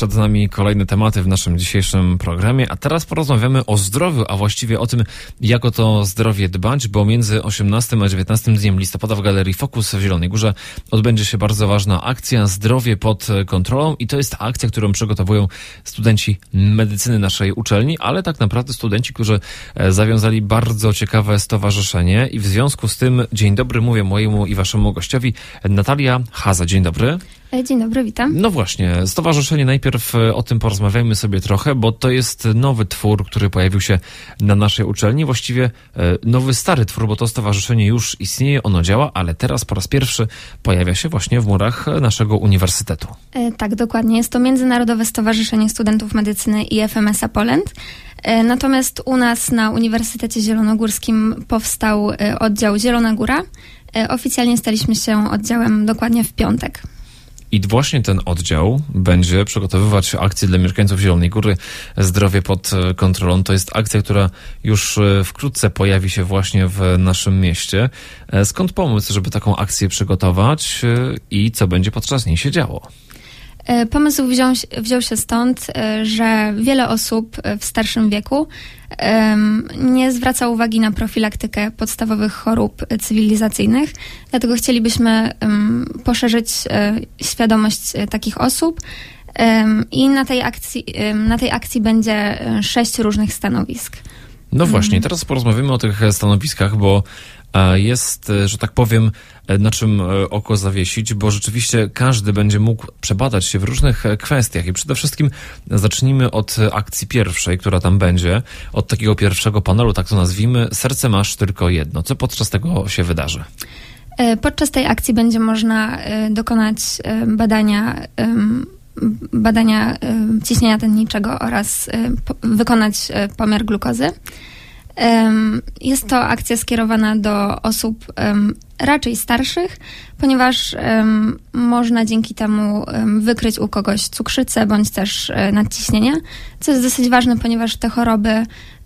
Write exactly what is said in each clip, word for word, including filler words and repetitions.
Przed nami kolejne tematy w naszym dzisiejszym programie, a teraz porozmawiamy o zdrowiu, a właściwie o tym, jak o to zdrowie dbać, bo między osiemnastym a dziewiętnastym dniem listopada w Galerii Focus w Zielonej Górze odbędzie się bardzo ważna akcja Zdrowie pod kontrolą i to jest akcja, którą przygotowują studenci medycyny naszej uczelni, ale tak naprawdę studenci, którzy zawiązali bardzo ciekawe stowarzyszenie i w związku z tym dzień dobry mówię mojemu i waszemu gościowi, Natalia Haza. Dzień dobry. Dzień dobry, witam. No właśnie, stowarzyszenie, najpierw o tym porozmawiajmy sobie trochę, bo to jest nowy twór, który pojawił się na naszej uczelni. Właściwie nowy, stary twór, bo to stowarzyszenie już istnieje, ono działa, ale teraz po raz pierwszy pojawia się właśnie w murach naszego uniwersytetu. E, tak, dokładnie. Jest to Międzynarodowe Stowarzyszenie Studentów Medycyny i F M S A Poland. E, natomiast u nas na Uniwersytecie Zielonogórskim powstał e, oddział Zielona Góra. E, oficjalnie staliśmy się oddziałem dokładnie w piątek. I właśnie ten oddział będzie przygotowywać akcję dla mieszkańców Zielonej Góry Zdrowie pod kontrolą. To jest akcja, która już wkrótce pojawi się właśnie w naszym mieście. Skąd pomysł, żeby taką akcję przygotować i co będzie podczas niej się działo? Pomysł wziął, wziął się stąd, że wiele osób w starszym wieku nie zwraca uwagi na profilaktykę podstawowych chorób cywilizacyjnych, dlatego chcielibyśmy poszerzyć świadomość takich osób i na tej akcji, na tej akcji będzie sześć różnych stanowisk. No właśnie, teraz porozmawiamy o tych stanowiskach, bo jest, że tak powiem, na czym oko zawiesić, bo rzeczywiście każdy będzie mógł przebadać się w różnych kwestiach i przede wszystkim zacznijmy od akcji pierwszej, która tam będzie, od takiego pierwszego panelu, tak to nazwijmy, Serce masz tylko jedno. Co podczas tego się wydarzy? Podczas tej akcji będzie można dokonać badania badania ciśnienia tętniczego oraz wykonać pomiar glukozy. Jest to akcja skierowana do osób raczej starszych, ponieważ można dzięki temu wykryć u kogoś cukrzycę bądź też nadciśnienie, co jest dosyć ważne, ponieważ te choroby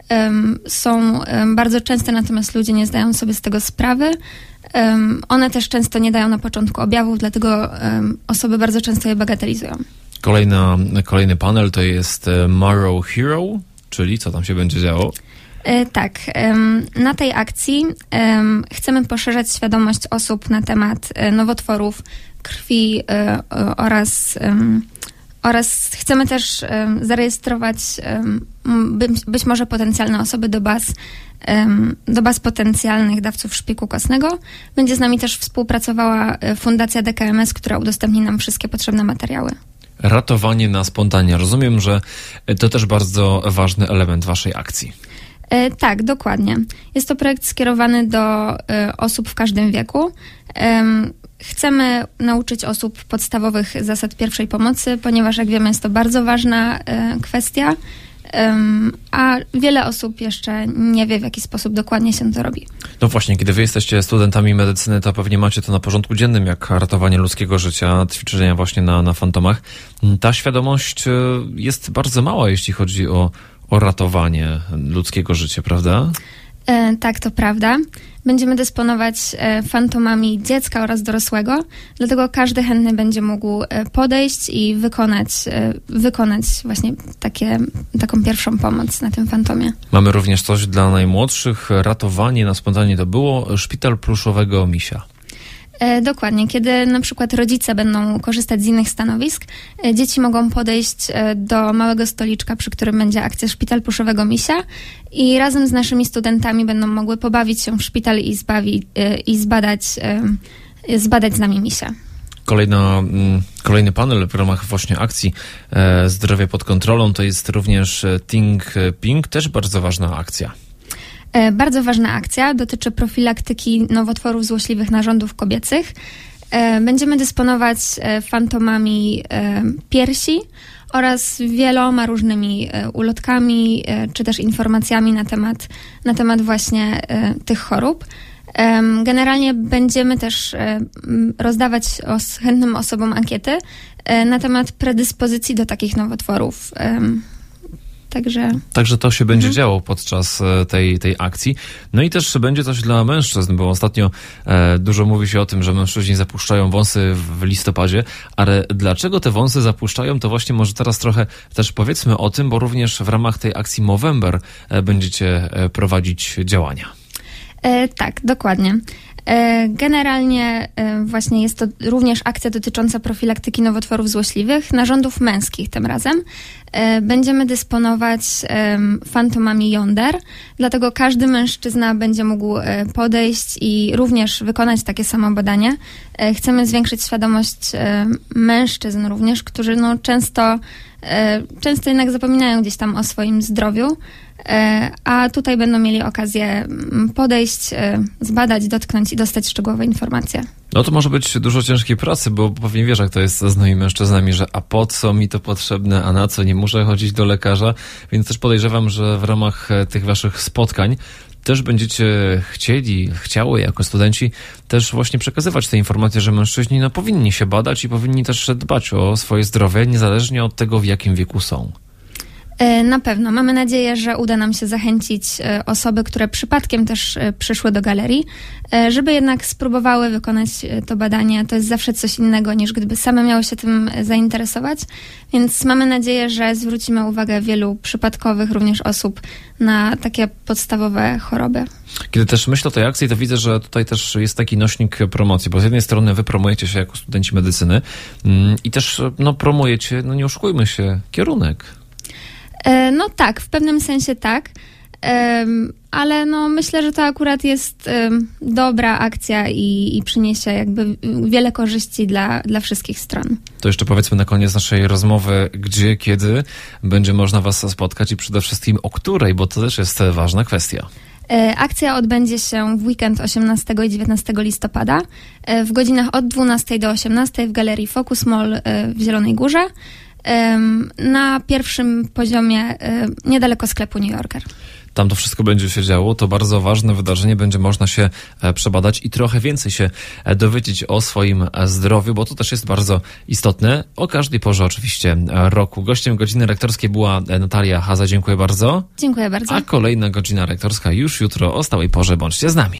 są bardzo częste, natomiast ludzie nie zdają sobie z tego sprawy. One też często nie dają na początku objawów, dlatego osoby bardzo często je bagatelizują. Kolejna, kolejny panel to jest Tomorrow Hero, czyli co tam się będzie działo? Tak, na tej akcji chcemy poszerzać świadomość osób na temat nowotworów krwi oraz, oraz chcemy też zarejestrować być może potencjalne osoby do baz, do baz potencjalnych dawców szpiku kostnego. Będzie z nami też współpracowała Fundacja D K M S, która udostępni nam wszystkie potrzebne materiały. Ratowanie na spontanie. Rozumiem, że to też bardzo ważny element waszej akcji. E, tak, dokładnie. Jest to projekt skierowany do e, osób w każdym wieku. E, chcemy nauczyć osób podstawowych zasad pierwszej pomocy, ponieważ jak wiemy jest to bardzo ważna e, kwestia, e, a wiele osób jeszcze nie wie, w jaki sposób dokładnie się to robi. No właśnie, kiedy wy jesteście studentami medycyny, to pewnie macie to na porządku dziennym, jak ratowanie ludzkiego życia, ćwiczenia właśnie na, na fantomach. Ta świadomość jest bardzo mała, jeśli chodzi o o ratowanie ludzkiego życia, prawda? E, tak, to prawda. Będziemy dysponować e, fantomami dziecka oraz dorosłego, dlatego każdy chętny będzie mógł e, podejść i wykonać, e, wykonać właśnie takie, taką pierwszą pomoc na tym fantomie. Mamy również coś dla najmłodszych. Ratowanie na spontanie to było Szpital Pluszowego Misia. E, dokładnie. Kiedy na przykład rodzice będą korzystać z innych stanowisk, e, dzieci mogą podejść e, do małego stoliczka, przy którym będzie akcja Szpital Pluszowego Misia i razem z naszymi studentami będą mogły pobawić się w szpital i, zbawi, e, i zbadać, e, zbadać z nami misia. Kolejna, kolejny panel w ramach właśnie akcji e, Zdrowie pod kontrolą to jest również Think Pink, też bardzo ważna akcja. Bardzo ważna akcja dotyczy profilaktyki nowotworów złośliwych narządów kobiecych. Będziemy dysponować fantomami piersi oraz wieloma różnymi ulotkami czy też informacjami na temat, na temat właśnie tych chorób. Generalnie będziemy też rozdawać os- chętnym osobom ankiety na temat predyspozycji do takich nowotworów. Także, Także to się będzie mhm. działo podczas tej, tej akcji. No i też będzie coś dla mężczyzn, bo ostatnio e, dużo mówi się o tym, że mężczyźni zapuszczają wąsy w listopadzie, ale dlaczego te wąsy zapuszczają, to właśnie może teraz trochę też powiedzmy o tym, bo również w ramach tej akcji Movember e, będziecie e, prowadzić działania. E, tak, dokładnie. E, generalnie e, właśnie jest to również akcja dotycząca profilaktyki nowotworów złośliwych, narządów męskich tym razem. E, będziemy dysponować e, fantomami jąder, dlatego każdy mężczyzna będzie mógł e, podejść i również wykonać takie samo badanie. E, chcemy zwiększyć świadomość e, mężczyzn również, którzy no, często, e, często jednak zapominają gdzieś tam o swoim zdrowiu, a tutaj będą mieli okazję podejść, zbadać, dotknąć i dostać szczegółowe informacje. No to może być dużo ciężkiej pracy, bo pewnie wiesz, jak to jest z nowymi mężczyznami, że a po co mi to potrzebne, a na co, nie muszę chodzić do lekarza, więc też podejrzewam, że w ramach tych waszych spotkań też będziecie chcieli, chciały jako studenci też właśnie przekazywać te informacje, że mężczyźni no, powinni się badać i powinni też dbać o swoje zdrowie, niezależnie od tego, w jakim wieku są. Na pewno. Mamy nadzieję, że uda nam się zachęcić osoby, które przypadkiem też przyszły do galerii, żeby jednak spróbowały wykonać to badanie. To jest zawsze coś innego, niż gdyby same miały się tym zainteresować. Więc mamy nadzieję, że zwrócimy uwagę wielu przypadkowych również osób na takie podstawowe choroby. Kiedy też myślę o tej akcji, to widzę, że tutaj też jest taki nośnik promocji, bo z jednej strony wy promujecie się jako studenci medycyny i też no, promujecie, no nie oszukujmy się, kierunek. No tak, w pewnym sensie tak, ale no myślę, że to akurat jest dobra akcja i, i przyniesie jakby wiele korzyści dla, dla wszystkich stron. To jeszcze powiedzmy na koniec naszej rozmowy, gdzie, kiedy będzie można was spotkać i przede wszystkim o której, bo to też jest ważna kwestia. Akcja odbędzie się w weekend osiemnastego i dziewiętnastego listopada w godzinach od dwunastej do osiemnastej w Galerii Focus Mall w Zielonej Górze. Na pierwszym poziomie niedaleko sklepu New Yorker. Tam to wszystko będzie się działo, to bardzo ważne wydarzenie, będzie można się przebadać i trochę więcej się dowiedzieć o swoim zdrowiu, bo to też jest bardzo istotne, o każdej porze oczywiście roku. Gościem godziny rektorskiej była Natalia Haza, dziękuję bardzo. Dziękuję bardzo. A kolejna godzina rektorska już jutro o stałej porze, bądźcie z nami.